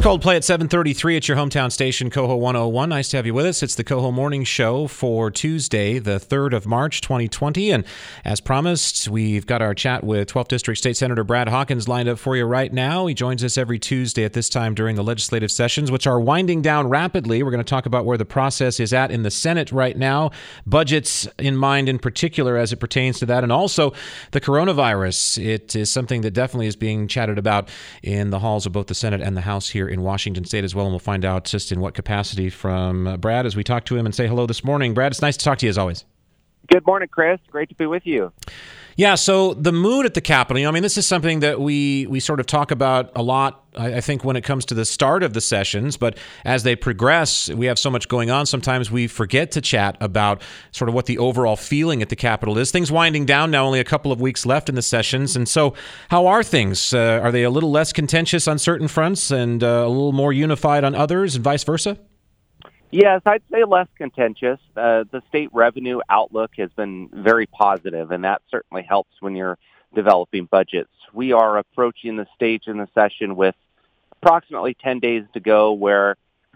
Coldplay at 7:33 at your hometown station, Coho 101. Nice to have you with us. It's the Coho Morning Show for Tuesday, the 3rd of March, 2020. And as promised, we've got our chat with 12th District State Senator Brad Hawkins lined up for you right now. He joins us every Tuesday at this time during the legislative sessions, which are winding down rapidly. We're going to talk about where the process is at in the Senate right now, budgets in mind in particular as it pertains to that, and also the coronavirus. It is something that definitely is being chatted about in the halls of both the Senate and the House here in Washington State as well, and we'll find out just in what capacity from Brad as we talk to him and say hello this morning. Brad, it's nice to talk to you as always. Good morning, Chris. Great to be with you. Yeah, so the mood at the Capitol, I mean, this is something that we sort of talk about a lot, I think, when it comes to the start of the sessions, but as they progress, we have so much going on, sometimes we forget to chat about sort of what the overall feeling at the Capitol is. Things winding down now, only a couple of weeks left in the sessions, and so how are things? Are they a little less contentious on certain fronts and a little more unified on others and vice versa? Yes, I'd say less contentious. The state revenue outlook has been very positive, and that certainly helps when you're developing budgets. We are approaching the stage in the session with approximately 10 days to go where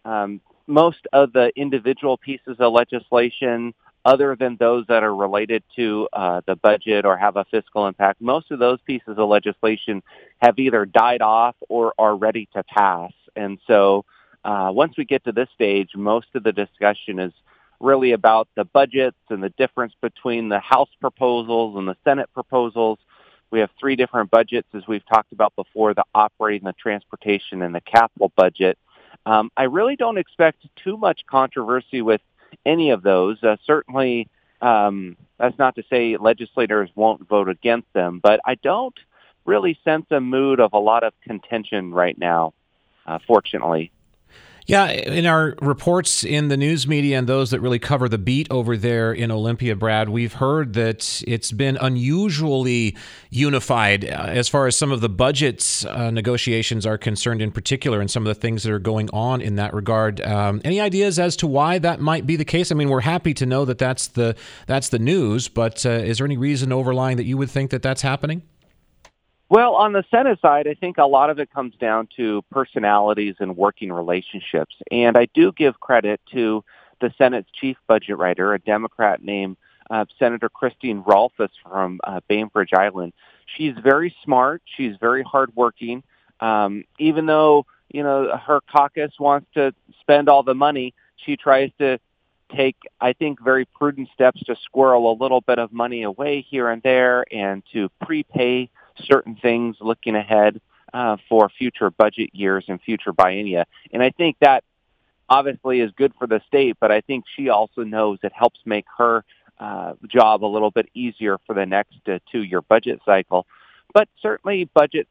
most of the individual pieces of legislation, other than those that are related to the budget or have a fiscal impact, most of those pieces of legislation have either died off or are ready to pass. And so once we get to this stage, most of the discussion is really about the budgets and the difference between the House proposals and the Senate proposals. We have 3 different budgets, as we've talked about before, the operating, the transportation, and the capital budget. I really don't expect too much controversy with any of those. Certainly, that's not to say legislators won't vote against them, but I don't really sense a mood of a lot of contention right now, fortunately. Yeah, in our reports in the news media and those that really cover the beat over there in Olympia, Brad, we've heard that it's been unusually unified as far as some of the budget negotiations are concerned in particular, and some of the things that are going on in that regard. Any ideas as to why that might be the case? I mean, we're happy to know that that's the news, but is there any reason overlying that you would think that that's happening? Well, on the Senate side, I think a lot of it comes down to personalities and working relationships. And I do give credit to the Senate's chief budget writer, a Democrat named Senator Christine Rolfes from Bainbridge Island. She's very smart. She's very hardworking. Even though, her caucus wants to spend all the money, she tries to take, I think, very prudent steps to squirrel a little bit of money away here and there and to prepay certain things looking ahead for future budget years and future biennia. And I think that obviously is good for the state, but I think she also knows it helps make her job a little bit easier for the next 2-year budget cycle. But certainly budgets,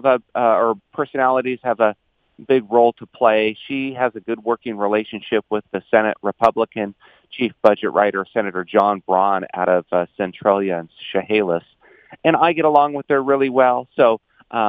or personalities have a big role to play. She has a good working relationship with the Senate Republican chief budget writer, Senator John Braun out of Centralia and Chehalis. And I get along with her really well. So,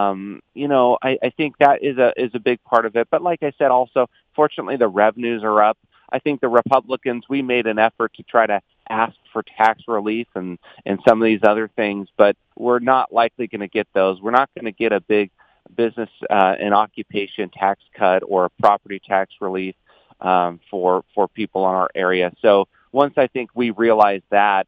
I think that is a big part of it. But like I said, also, fortunately, the revenues are up. I think the Republicans, we made an effort to try to ask for tax relief and some of these other things, but we're not likely going to get those. We're not going to get a big business and occupation tax cut or a property tax relief for people in our area. So once I think we realize that,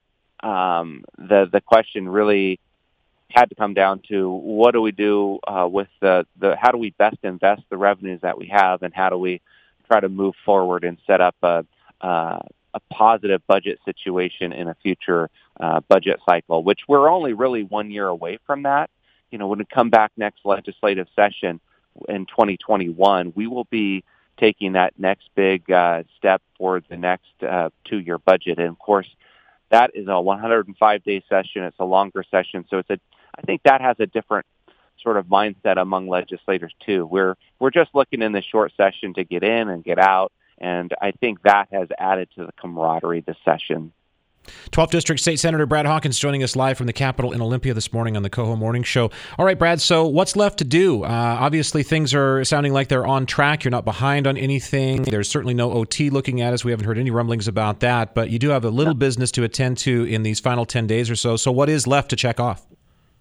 the question really had to come down to what do we do with the how do we best invest the revenues that we have, and how do we try to move forward and set up a positive budget situation in a future budget cycle, which we're only really 1 year away from that. When we come back next legislative session in 2021, we will be taking that next big step for the next 2-year budget. And of course, that is a 105-day session. It's a longer session. So I think that has a different sort of mindset among legislators too. We're just looking in the short session to get in and get out. And I think that has added to the camaraderie this session. 12th District State Senator Brad Hawkins joining us live from the Capitol in Olympia this morning on the Coho Morning Show. All right, Brad, so what's left to do? Obviously, things are sounding like they're on track. You're not behind on anything. There's certainly no OT looking at us. We haven't heard any rumblings about that, but you do have a little business to attend to in these final 10 days or so. So what is left to check off?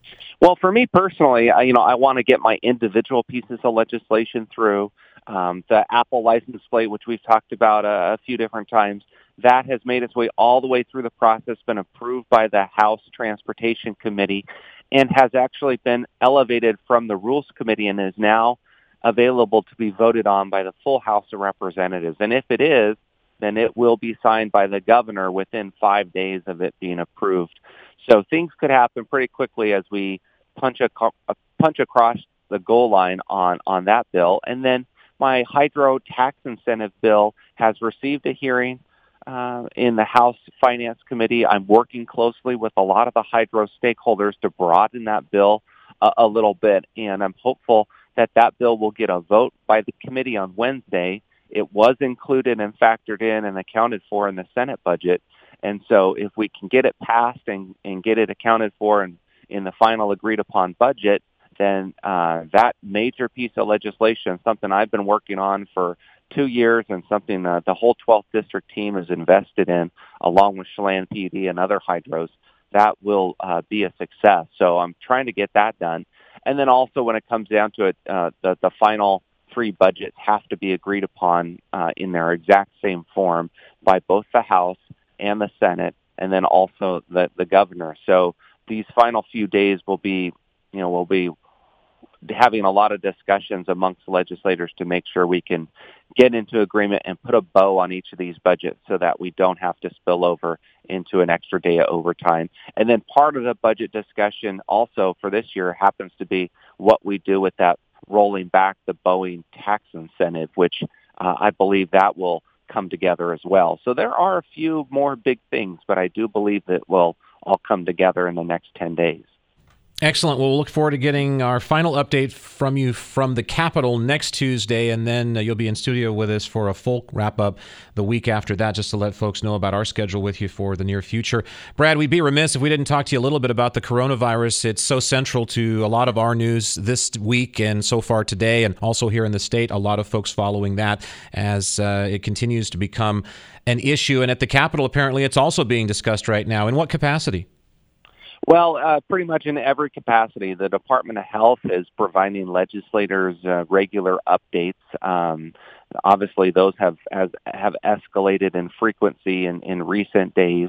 Well, for me personally, I want to get my individual pieces of legislation through. The Apple license plate, which we've talked about a few different times, that has made its way all the way through the process, been approved by the House Transportation Committee, and has actually been elevated from the Rules Committee and is now available to be voted on by the full House of Representatives. And if it is, then it will be signed by the governor within 5 days of it being approved. So things could happen pretty quickly as we punch across the goal line on that bill. And then my hydro tax incentive bill has received a hearing in the House Finance Committee. I'm working closely with a lot of the hydro stakeholders to broaden that bill a little bit, and I'm hopeful that that bill will get a vote by the committee on Wednesday. It was included and factored in and accounted for in the Senate budget. And so if we can get it passed and get it accounted for in the final agreed-upon budget, then that major piece of legislation, something I've been working on for 2 years and something the whole 12th District team is invested in, along with Chelan PD and other hydros, that will be a success. So I'm trying to get that done. And then also when it comes down to it, the final 3 budgets have to be agreed upon in their exact same form by both the House and the Senate, and then also the governor. So these final few days we'll be having a lot of discussions amongst legislators to make sure we can get into agreement and put a bow on each of these budgets so that we don't have to spill over into an extra day of overtime. And then part of the budget discussion also for this year happens to be what we do with that rolling back the Boeing tax incentive, which I believe that will come together as well. So there are a few more big things, but I do believe that will all come together in the next 10 days. Excellent. Well, we'll look forward to getting our final update from you from the Capitol next Tuesday, and then you'll be in studio with us for a full wrap-up the week after that, just to let folks know about our schedule with you for the near future. Brad, we'd be remiss if we didn't talk to you a little bit about the coronavirus. It's so central to a lot of our news this week and so far today, and also here in the state, a lot of folks following that as it continues to become an issue. And at the Capitol, apparently, it's also being discussed right now. In what capacity? Well, pretty much in every capacity. The Department of Health is providing legislators regular updates. Obviously, those have escalated in frequency in recent days.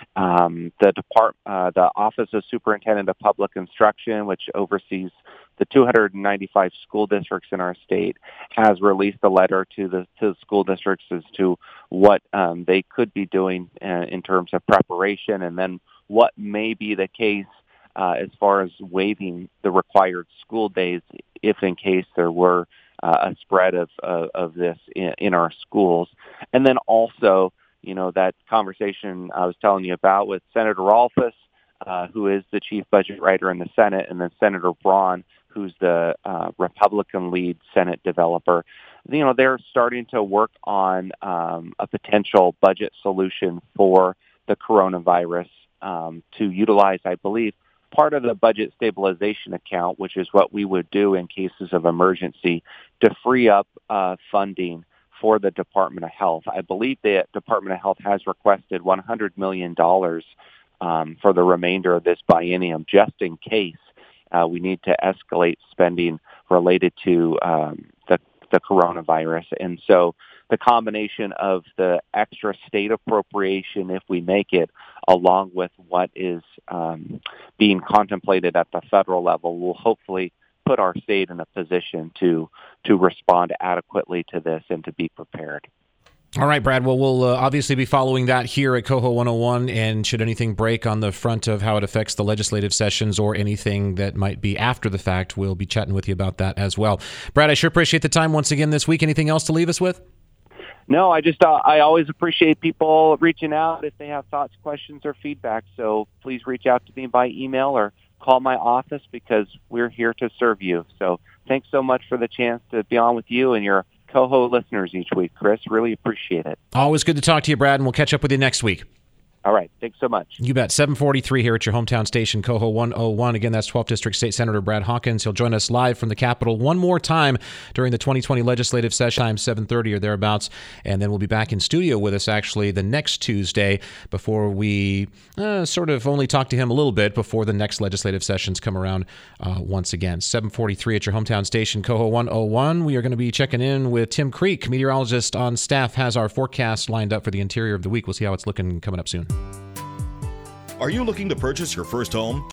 The Office of Superintendent of Public Instruction, which oversees the 295 school districts in our state, has released a letter to the school districts as to what they could be doing in terms of preparation, and then what may be the case as far as waiving the required school days if in case there were a spread of this in our schools. And then also, that conversation I was telling you about with Senator Rolfes, who is the chief budget writer in the Senate, and then Senator Braun, who's the Republican lead Senate developer. They're starting to work on a potential budget solution for the coronavirus to utilize, I believe, part of the budget stabilization account, which is what we would do in cases of emergency, to free up funding for the Department of Health. I believe the Department of Health has requested $100 million for the remainder of this biennium, just in case we need to escalate spending related to the coronavirus. And so the combination of the extra state appropriation, if we make it, along with what is being contemplated at the federal level, will hopefully put our state in a position to respond adequately to this and to be prepared. All right, Brad. Well, we'll obviously be following that here at Coho 101, and should anything break on the front of how it affects the legislative sessions or anything that might be after the fact, we'll be chatting with you about that as well. Brad, I sure appreciate the time once again this week. Anything else to leave us with? No, I always appreciate people reaching out if they have thoughts, questions, or feedback. So please reach out to me by email or call my office, because we're here to serve you. So thanks so much for the chance to be on with you and your Coho listeners each week, Chris. Really appreciate it. Always good to talk to you, Brad, and we'll catch up with you next week. All right. Thanks so much. You bet. 743 here at your hometown station, Coho 101. Again, that's 12th District State Senator Brad Hawkins. He'll join us live from the Capitol one more time during the 2020 legislative session, time 7:30 or thereabouts. And then we'll be back in studio with us actually the next Tuesday before we sort of only talk to him a little bit before the next legislative sessions come around once again. 743 at your hometown station, Coho 101. We are going to be checking in with Tim Creek, meteorologist on staff, has our forecast lined up for the interior of the week. We'll see how it's looking coming up soon. Are you looking to purchase your first home?